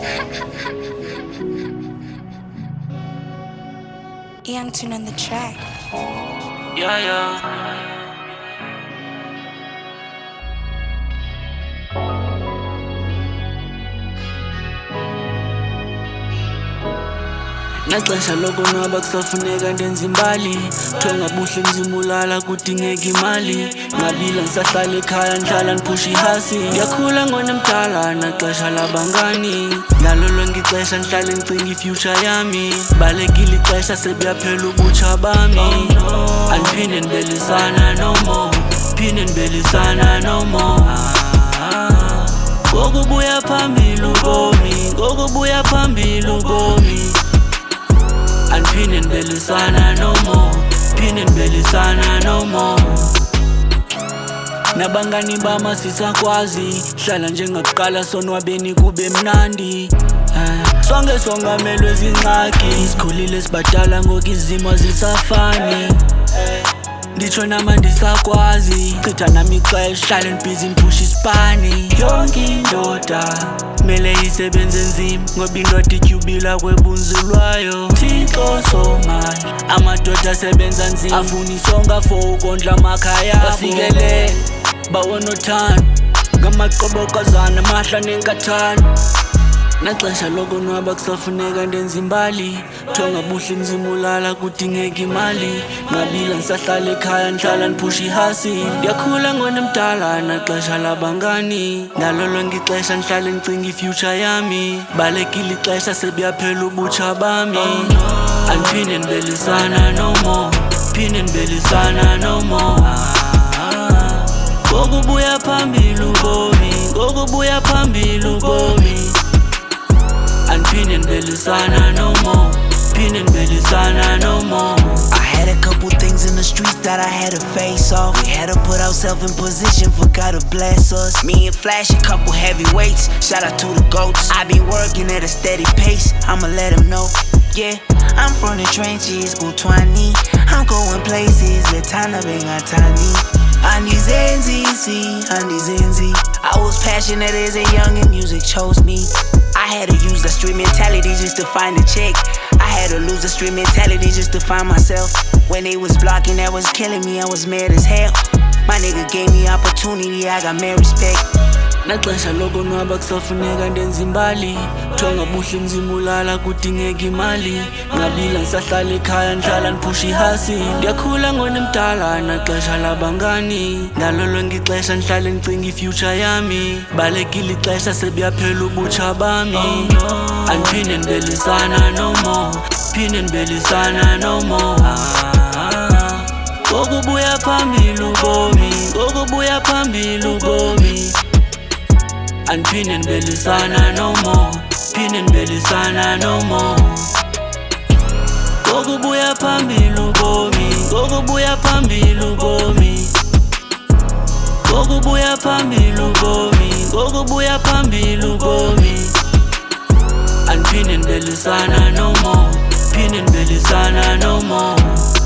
Young Tune on the track. Yeah, yeah. Nexesha lokonwaba kusafuneka ndenza imbali, thonga buhle ngizimulala kudingeka imali. Ngabila ngisahlala ekhaya ngihlala ngiphusha ihasi, ngiyakhula ngonemdala naxesha labangani. Ngalo lonke ixesha ngihlale ngicinga ifuture yami, balekile ixesha sebuyaphela ubutsha bami. Andiphinde ndibelisana no more, phinde ndibelisana no more. Ngokubuya phambili ubomi, ngokubuya phambili ubomi. Andiphinde ndibelisana no more, phinde ndibelisana no more. Nabangani bami sisakwazi, hlala njengakuqala sonwabeni kube mnandi. Sonke songamelwe zingxaki, sikhulile sibadala ngoku izimo zisafani. Nditsho nama ndisakwazi, chitha nami ixesha hlale ndibhizi ndiphusha isipani. Yonke indoda mele isebenze nzima, ngoba indoda ityhubila kwebunzulwayo. Thixo somandla, amadoda asebenza nzima, afuna isonka for ukondla amakhaya. Bafikelele bawona uthando, ngamaqobokazana mahla nenkathalo. Naxesha lokonwaba kusafuneka ndenza imbali, thonga buhle ngizimulala kudingeka imali. Ngabila ngisahlala ekhaya ngihlala ndiphusha ihasi, ndiyakhula ngonemdala naxesha labangani. Ngalo lonke ixesha ngihlale ngicinga ifuture yami, balekile ixesha sebuyaphela ubutsha bami. Andiphinde ndibelisana no more, phinde ndibelisana no more. Ngokubuya phambili ubomi, ngokubuya phambili ubomi. Andiphinde ndibelisana no more, phinde ndibelisana no more. I had a couple things in the streets that I had to face off. We had to put ourselves in position for God to bless us. Me and Flash, a couple heavyweights. Shout out to the GOATs. I been working at a steady pace, I'ma let them know. Yeah, I'm from the trenches, Utwani. I'm going places, Letana Bengatani. Andizenzi, Andizenzi. I was passionate as a young and music chose me. I had to use the street mentality just to find a check. I had to lose the street mentality just to find myself. When they was blocking, that was killing me, I was mad as hell. My nigga gave me opportunity, I got mad respect. Naxesha lokonwaba kusafuneka ndenza imbali, thonga buhle ngizimulala kudingeka imali. Ngabila ngisahlala ekhaya ngihlala ndiphusha ihasi, ndiyakhula ngonemdala naxesha labangani. Ngalo lonke ixesha ngihlale ngicinga ifuture yami, balekile ixesha sebuyaphela ubutsha bami. Andiphinde ndibelisana no more, phinde ndibelisana no more. Ngokubuya phambili ubomi, ngokubuya phambili ubomi. Andiphinde ndibelisana no more, phinde ndibelisana no more. Ngokubuya phambili ubomi, ngokubuya phambili ubomi. Ngokubuya phambili ubomi, ngokubuya phambili ubomi. Andiphinde ndibelisana no more, phinde ndibelisana no more.